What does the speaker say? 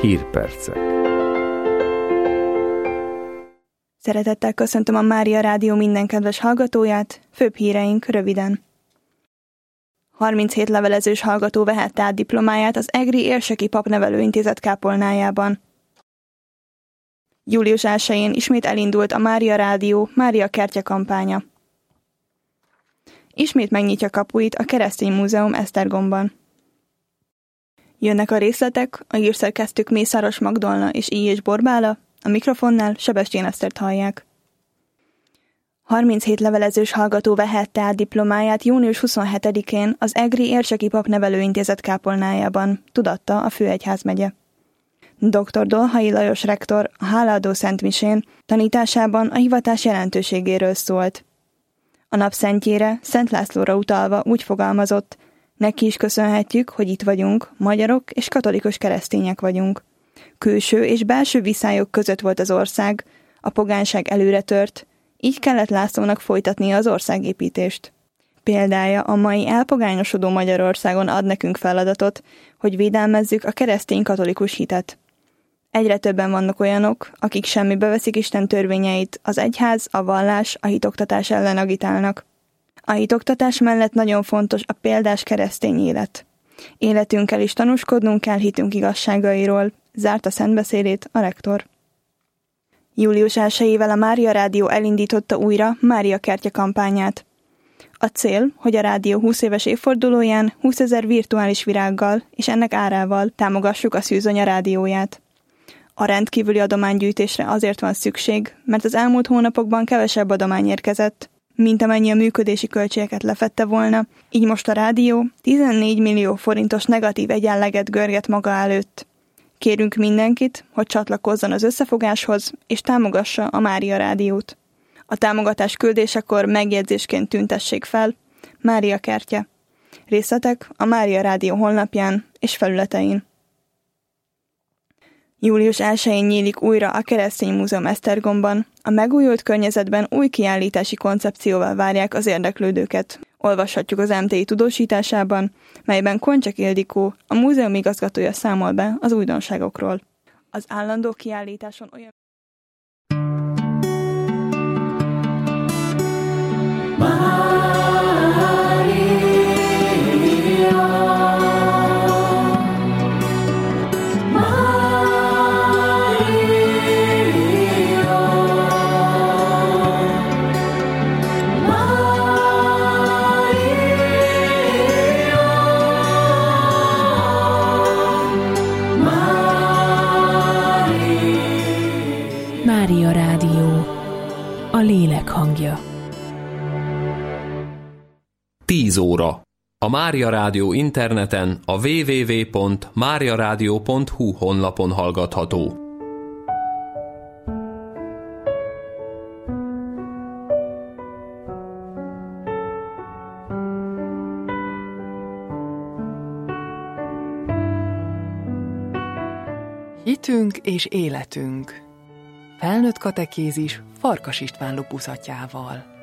Hírpercek. Szeretettel köszöntöm a Mária Rádió minden kedves hallgatóját, főbb híreink röviden. 37 levelezős hallgató vehette át diplomáját az egri érseki papnevelőintézet kápolnájában. Július 1-én ismét elindult a Mária Rádió Mária Kertje kampánya. Ismét megnyitja kapuit a Keresztény Múzeum Esztergomban. Jönnek a részletek, a hírszerkesztők Mészáros Magdolna és I. Borbála, a mikrofonnál Sebestyén Esztert hallják. 37 levelezős hallgató vehette át diplomáját június 27-én az egri érseki papnevelőintézet kápolnájában, tudatta a Főegyházmegye. Dr. Dolhai Lajos rektor a hálaadó szentmisén tanításában a hivatás jelentőségéről szólt. A napszentjére, Szent Lászlóra utalva úgy fogalmazott, neki is köszönhetjük, hogy itt vagyunk, magyarok és katolikus keresztények vagyunk. Külső és belső viszályok között volt az ország, a pogányság előre tört, így kellett Lászlónak folytatnia az országépítést. Példája a mai elpogányosodó Magyarországon ad nekünk feladatot, hogy védelmezzük a keresztény katolikus hitet. Egyre többen vannak olyanok, akik semmibe veszik Isten törvényeit, az egyház, a vallás, a hitoktatás ellen agitálnak. A hitoktatás mellett nagyon fontos a példás keresztény élet. Életünkkel is tanúskodnunk kell hitünk igazságairól, zárta szentbeszédét a rektor. Július 1-ével a Mária Rádió elindította újra Mária Kertje kampányát. A cél, hogy a rádió 20 éves évfordulóján 20 000 virtuális virággal és ennek árával támogassuk a Szűzonya rádióját. A rendkívüli adománygyűjtésre azért van szükség, mert az elmúlt hónapokban kevesebb adomány érkezett, mint amennyi a működési költségeket lefedte volna, így most a rádió 14 millió forintos negatív egyenleget görget maga előtt. Kérünk mindenkit, hogy csatlakozzon az összefogáshoz, és támogassa a Mária Rádiót. A támogatás küldésekor megjegyzésként tüntessék fel Mária Kertje. Részletek a Mária Rádió honlapján és felületein. Július 1-én nyílik újra a Keresztény Múzeum Esztergomban. A megújult környezetben új kiállítási koncepcióval várják az érdeklődőket. Olvashatjuk az MTI tudósításában, melyben Koncsak Ildikó, a múzeum igazgatója számol be az újdonságokról. Az állandó kiállításon olyan... Mária Rádió, a lélek hangja. 10 óra. A Mária Rádió interneten a www.mariaradio.hu honlapon hallgatható. Hitünk és életünk. Felnőtt katekézis Farkas István Lopusz atyával.